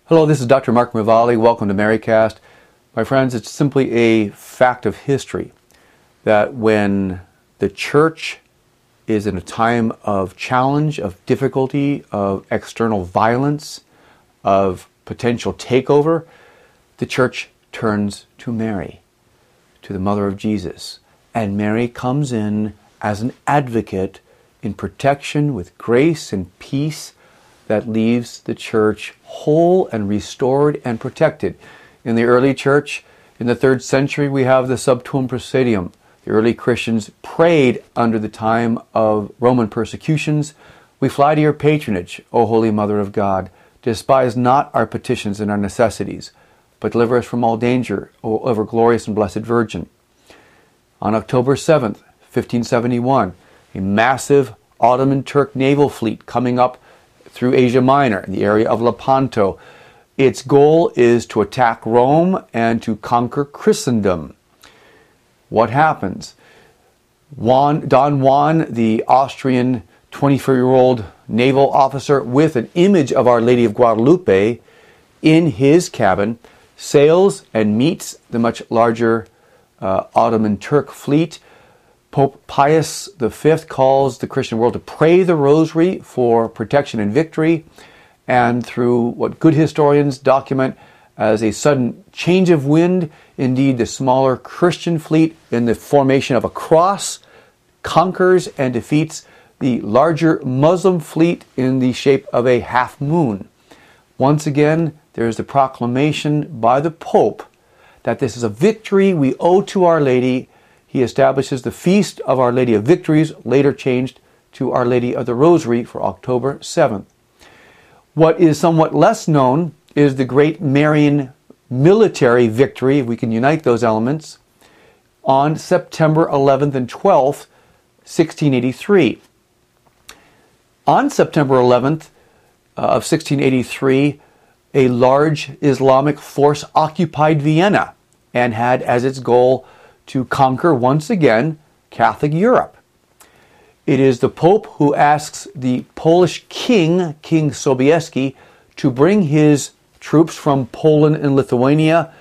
Hello, this is Dr. Mark Mavali. Welcome to Marycast. My friends, it's simply a fact of history that when the church is in a time of challenge, of difficulty, of external violence, of potential takeover, the church turns to Mary, to the mother of Jesus. And Mary comes in as an advocate in protection with grace and peace that leaves the church whole and restored and protected. In the early church, in the 3rd century, we have the Sub Tuum Praesidium. The early Christians prayed under the time of Roman persecutions. We fly to your patronage, O Holy Mother of God. Despise not our petitions and our necessities, but deliver us from all danger, O ever glorious and blessed Virgin. On October 7th, 1571, a massive Ottoman Turk naval fleet coming up through Asia Minor, in the area of Lepanto. Its goal is to attack Rome and to conquer Christendom. What happens? Don Juan, the Austrian 24-year-old naval officer with an image of Our Lady of Guadalupe in his cabin, sails and meets the much larger Ottoman Turk fleet. Pope Pius V calls the Christian world to pray the rosary for protection and victory, and through what good historians document as a sudden change of wind, indeed the smaller Christian fleet in the formation of a cross conquers and defeats the larger Muslim fleet in the shape of a half moon. Once again, there is the proclamation by the Pope that this is a victory we owe to Our Lady. He establishes the Feast of Our Lady of Victories, later changed to Our Lady of the Rosary for October 7th. What is somewhat less known is the great Marian military victory, if we can unite those elements, on September 11th and 12th, 1683. On September 11th of 1683, a large Islamic force occupied Vienna and had as its goal to conquer once again Catholic Europe. It is the Pope who asks the Polish king, King Sobieski, to bring his troops from Poland and Lithuania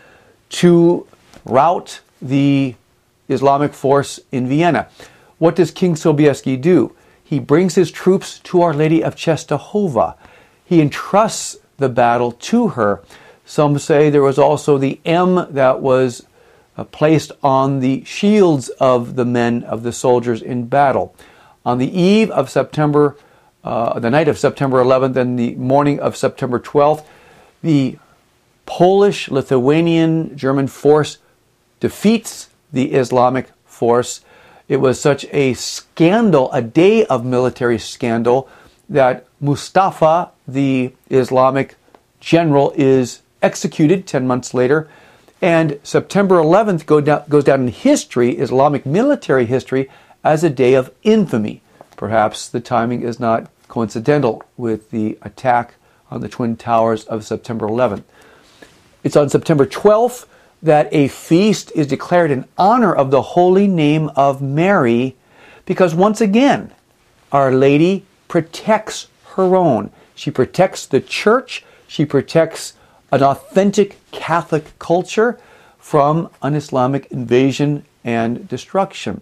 to rout the Islamic force in Vienna. What does King Sobieski do? He brings his troops to Our Lady of Czestochowa. He entrusts the battle to her. Some say there was also the M that was placed on the shields of the men, of the soldiers in battle. On the eve of September, the night of September 11th and the morning of September 12th, the Polish, Lithuanian, German force defeats the Islamic force. It was such a scandal, a day of military scandal, that Mustafa, the Islamic general, is executed 10 months later. And September 11th goes down in history, Islamic military history, as a day of infamy. Perhaps the timing is not coincidental with the attack on the Twin Towers of September 11th. It's on September 12th that a feast is declared in honor of the holy name of Mary, because once again, Our Lady protects her own. She protects the church. She protects an authentic Catholic culture from an Islamic invasion and destruction.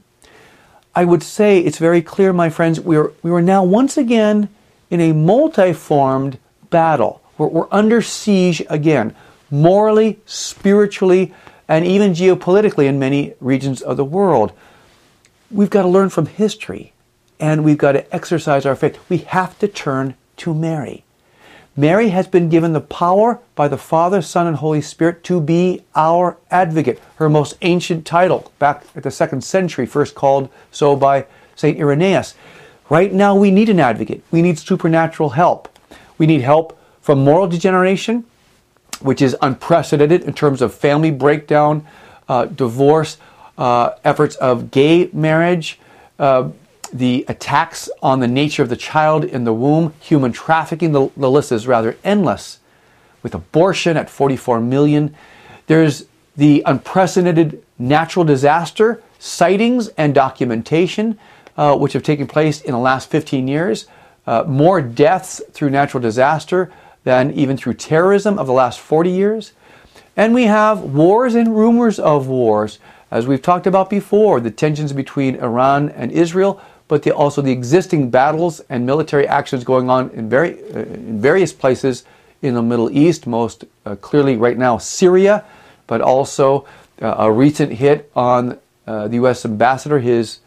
I would say it's very clear, my friends, we are now once again in a multi-formed battle. We're under siege again, morally, spiritually, and even geopolitically in many regions of the world. We've got to learn from history, and we've got to exercise our faith. We have to turn to Mary. Mary has been given the power by the Father, Son, and Holy Spirit to be our advocate. Her most ancient title, back at the 2nd century, first called so by St. Irenaeus. Right now we need an advocate. We need supernatural help. We need help from moral degeneration, which is unprecedented in terms of family breakdown, divorce, efforts of gay marriage, the attacks on the nature of the child in the womb, human trafficking, the list is rather endless, with abortion at 44 million. There's the unprecedented natural disaster sightings and documentation, which have taken place in the last 15 years. More deaths through natural disaster than even through terrorism of the last 40 years. And we have wars and rumors of wars. As we've talked about before, the tensions between Iran and Israel, but also the existing battles and military actions going on in various places in the Middle East, most clearly right now Syria, but also a recent hit on the U.S. ambassador, his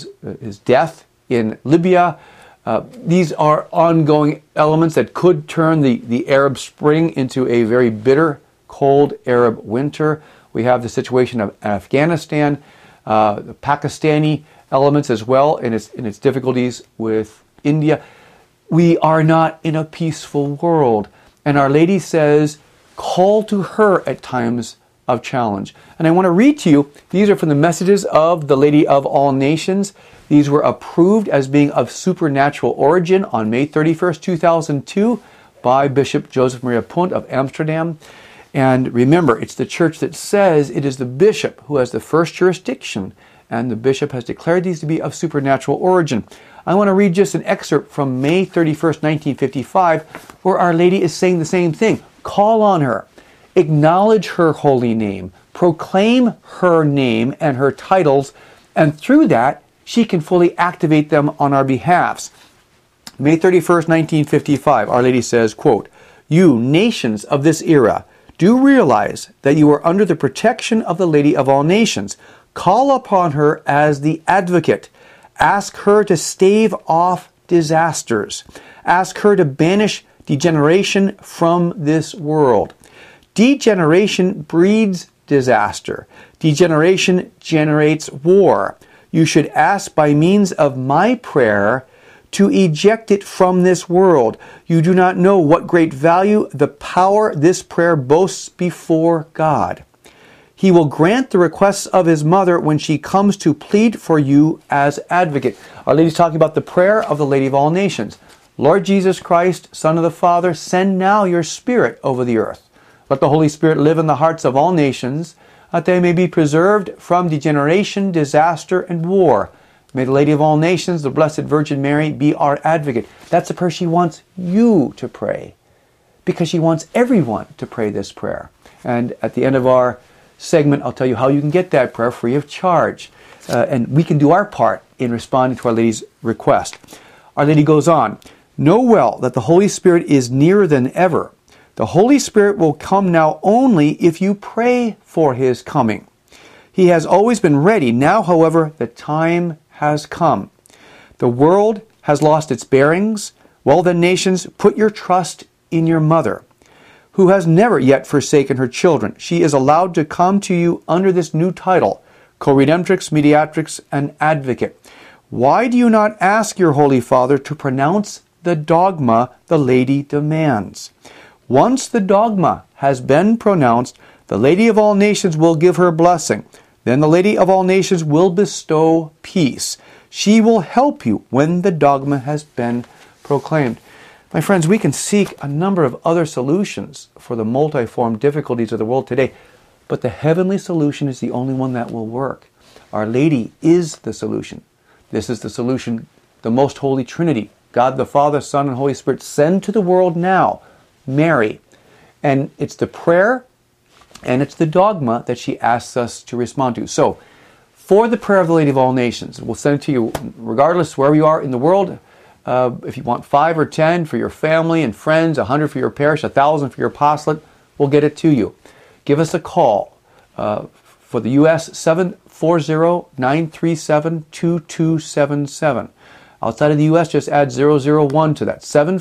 death in Libya. These are ongoing elements that could turn the Arab Spring into a very bitter, cold Arab winter. We have the situation of Afghanistan, the Pakistani elements as well, in its difficulties with India. We are not in a peaceful world. And Our Lady says, call to her at times of challenge. And I want to read to you, these are from the messages of the Lady of All Nations. These were approved as being of supernatural origin on May 31st, 2002 by Bishop Joseph Maria Punt of Amsterdam. And remember, it's the church that says it is the bishop who has the first jurisdiction, and the bishop has declared these to be of supernatural origin. I want to read just an excerpt from May 31st, 1955, where Our Lady is saying the same thing. Call on her. Acknowledge her holy name. Proclaim her name and her titles, and through that, she can fully activate them on our behalfs. May 31st, 1955, Our Lady says, quote, "You nations of this era, do realize that you are under the protection of the Lady of All Nations. Call upon her as the advocate. Ask her to stave off disasters. Ask her to banish degeneration from this world. Degeneration breeds disaster. Degeneration generates war. You should ask by means of my prayer to eject it from this world. You do not know what great value the power this prayer boasts before God. He will grant the requests of his mother when she comes to plead for you as advocate." Our Lady's talking about the prayer of the Lady of All Nations. Lord Jesus Christ, Son of the Father, send now your Spirit over the earth. Let the Holy Spirit live in the hearts of all nations, that they may be preserved from degeneration, disaster, and war. May the Lady of All Nations, the Blessed Virgin Mary, be our advocate. That's the prayer she wants you to pray, because she wants everyone to pray this prayer. And at the end of our segment, I'll tell you how you can get that prayer free of charge. And we can do our part in responding to Our Lady's request. Our Lady goes on, "Know well that the Holy Spirit is nearer than ever. The Holy Spirit will come now only if you pray for his coming. He has always been ready. Now, however, the time has come. The world has lost its bearings. Well then, nations, put your trust in your mother, who has never yet forsaken her children. She is allowed to come to you under this new title, Co-Redemptrix, Mediatrix, and Advocate. Why do you not ask your Holy Father to pronounce the dogma the Lady demands? Once the dogma has been pronounced, the Lady of All Nations will give her blessing. Then the Lady of All Nations will bestow peace. She will help you when the dogma has been proclaimed." My friends, we can seek a number of other solutions for the multiform difficulties of the world today, but the heavenly solution is the only one that will work. Our Lady is the solution. This is the solution the Most Holy Trinity, God the Father, Son, and Holy Spirit, send to the world now, Mary. And it's the prayer and it's the dogma that she asks us to respond to. So, for the prayer of the Lady of All Nations, we'll send it to you regardless wherever you are in the world. If you want 5 or 10 for your family and friends, 100 for your parish, 1,000 for your apostolate, we'll get it to you. Give us a call. For the U.S., 740-937-2277. Outside of the U.S., just add 001 to that.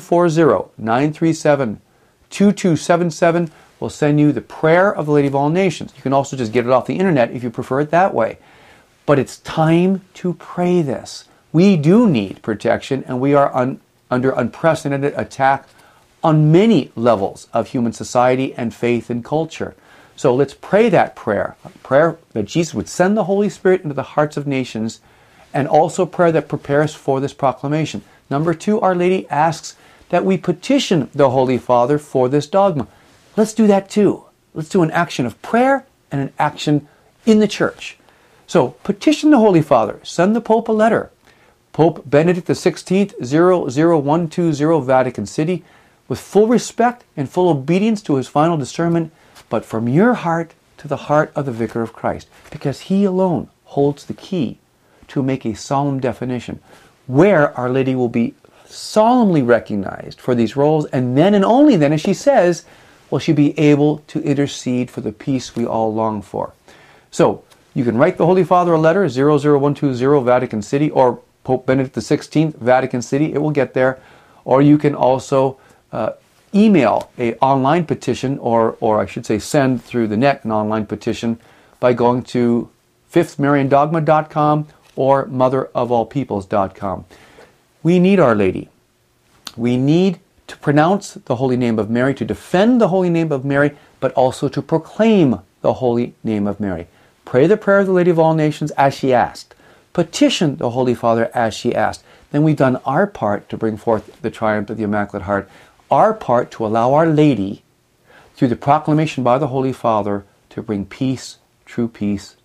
740-937-2277. We'll send you the prayer of the Lady of All Nations. You can also just get it off the internet if you prefer it that way. But it's time to pray this. We do need protection, and we are under unprecedented attack on many levels of human society and faith and culture. So let's pray that prayer, a prayer that Jesus would send the Holy Spirit into the hearts of nations, and also prayer that prepares for this proclamation. Number 2, Our Lady asks that we petition the Holy Father for this dogma. Let's do that too. Let's do an action of prayer and an action in the church. So petition the Holy Father. Send the Pope a letter. Pope Benedict XVI, 00120, Vatican City. with full respect and full obedience to his final discernment, but from your heart to the heart of the Vicar of Christ, because he alone holds the key to make a solemn definition where Our Lady will be solemnly recognized for these roles, and then and only then, as she says, will she be able to intercede for the peace we all long for. So, you can write the Holy Father a letter, 00120 Vatican City, or Pope Benedict XVI, Vatican City, it will get there. Or you can also email an online petition, or I should say send through the net an online petition by going to fifthmariandogma.com or motherofallpeoples.com. We need Our Lady. We need to pronounce the holy name of Mary, to defend the holy name of Mary, but also to proclaim the holy name of Mary. Pray the prayer of the Lady of all nations as she asked. Petition the Holy Father as she asked. Then we've done our part to bring forth the triumph of the Immaculate Heart. Our part to allow Our Lady, through the proclamation by the Holy Father, to bring peace, true peace,